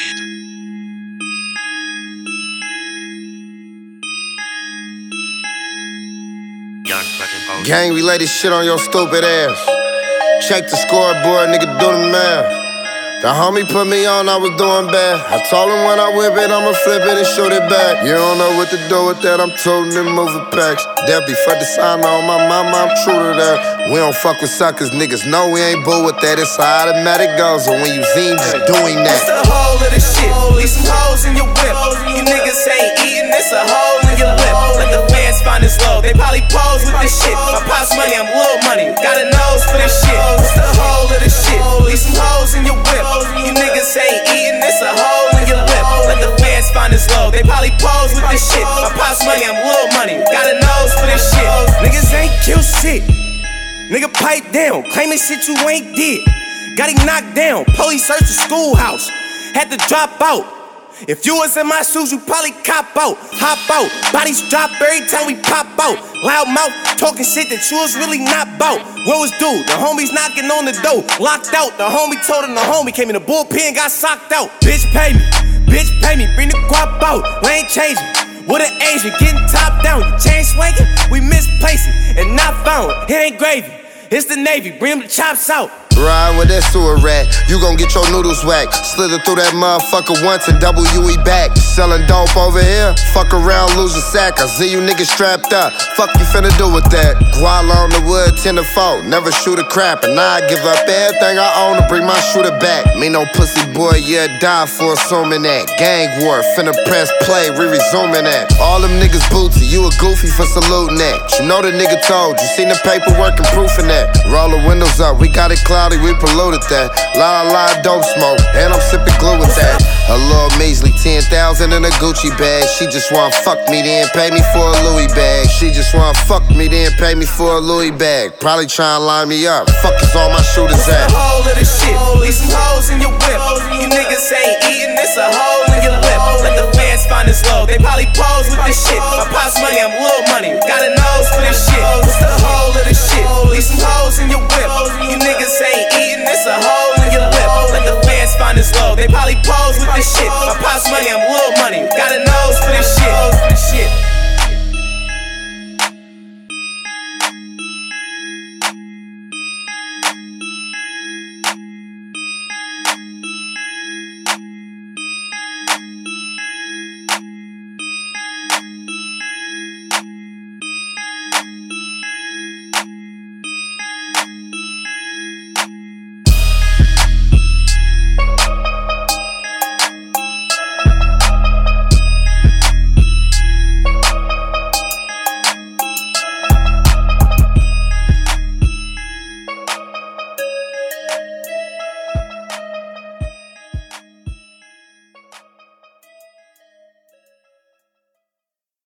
Gang, we lay this shit on your stupid ass. Check the scoreboard, nigga, do the math. The homie put me on, I was doing bad. I told him when I whip it, I'ma flip it and shoot it back. You don't know what to do with that, I'm toting them moving packs. Debbie, fuck the sign on my mama, I'm true to that. We don't fuck with suckers, niggas know we ain't bull with that. It's how automatic goes, and when you zine, just doing that. It's the whole of the shit, leave some hoes in your whip. You niggas ain't eating, it's a hole in your lip. Let the fans find this low, they probably pose with this shit. My pops money, I'm little money, got a nose for this shit. It's the whole of the shit, leave some hoes in your whip. You niggas ain't eating, it's a hole in your lip. Let the fans find this low, they probably pose with this shit. My pops money, I'm little money, got a nose for this shit. Niggas ain't kill shit, nigga pipe down, claiming shit you ain't did. Got him knocked down, police search the schoolhouse, had to drop out. If you was in my shoes, you probably cop out, hop out. Bodies drop every time we pop out. Loud mouth, talking shit that you was really not bout. What was due? The homies knocking on the door, locked out. The homie told him the homie came in the bullpen, got socked out. Bitch pay me, bring the guap out. Lane changing, with an Asian, getting top down. You chain swinging, we misplacing, and not found. It ain't gravy, it's the Navy, bring them the chops out. Ride with that sewer rat, you gon' get your noodles whacked. Slither through that motherfucker once and double UE back. Selling dope over here, fuck around, lose a sack. I see you niggas strapped up, fuck you finna do with that? Guala on the wood, 10 to 4, never shoot a crap. And I give up everything I own to bring my shooter back. Me no pussy boy, yeah, die for assuming that. Gang war, finna press play, we resuming that. All them niggas booty, you a goofy for saluting that. You know the nigga told, you seen the paperwork and proofing that. Roll the windows up, we got it cloudy, we polluted that. La dope smoke, and I'm sipping glue with that. A little measly 10,000 in a Gucci bag. She just wanna fuck me, then pay me for a Louis bag. She just wanna fuck me, then pay me for a Louis bag. Probably tryna line me up. Fuck is all my shooters at? The whole of the shit, leave some hoes in your whip. You niggas ain't eating, it's a hole in your lip. Let the fans find this low, they probably pose with this shit. My pops money, I'm little money, got a nose for this shit. It's the whole of the shit, leave some hoes in your whip.